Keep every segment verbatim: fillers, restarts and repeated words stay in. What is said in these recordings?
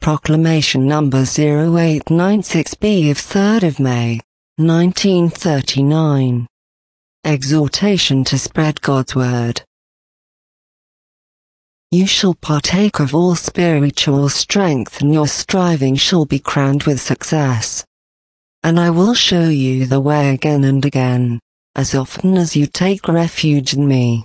Proclamation number zero eight nine six B of third of May, nineteen thirty-nine. Exhortation to spread God's word. You shall partake of all spiritual strength, and your striving shall be crowned with success. And I will show you the way again and again, as often as you take refuge in me.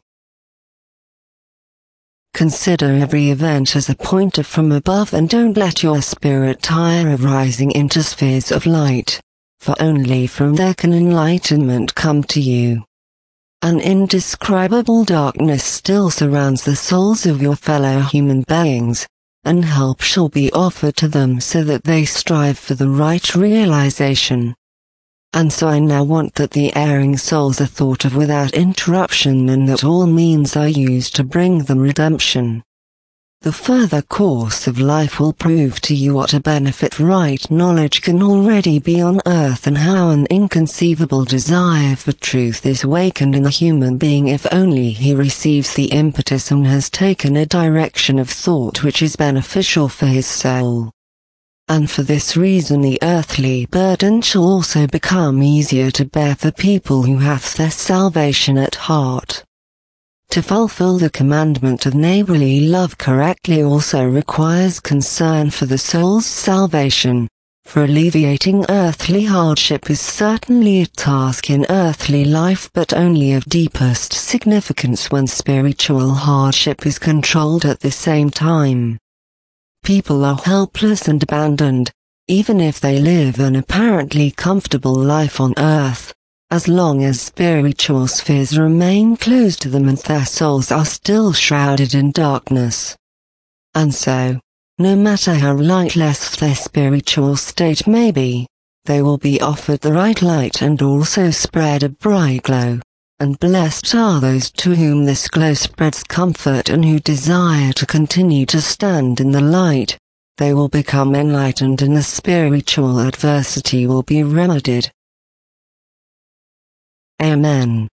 Consider every event as a pointer from above, and don't let your spirit tire of rising into spheres of light, for only from there can enlightenment come to you. An indescribable darkness still surrounds the souls of your fellow human beings, and help shall be offered to them so that they strive for the right realization. And so I now want that the erring souls are thought of without interruption, and that all means are used to bring them redemption. The further course of life will prove to you what a benefit right knowledge can already be on earth, and how an inconceivable desire for truth is awakened in a human being if only he receives the impetus and has taken a direction of thought which is beneficial for his soul. And for this reason the earthly burden shall also become easier to bear for people who have their salvation at heart. To fulfill the commandment of neighborly love correctly also requires concern for the soul's salvation, for alleviating earthly hardship is certainly a task in earthly life, but only of deepest significance when spiritual hardship is controlled at the same time. People are helpless and abandoned, even if they live an apparently comfortable life on earth, as long as spiritual spheres remain closed to them and their souls are still shrouded in darkness. And so, no matter how lightless their spiritual state may be, they will be offered the right light and also spread a bright glow. And blessed are those to whom this glow spreads comfort and who desire to continue to stand in the light. They will become enlightened and the spiritual adversity will be remedied. Amen.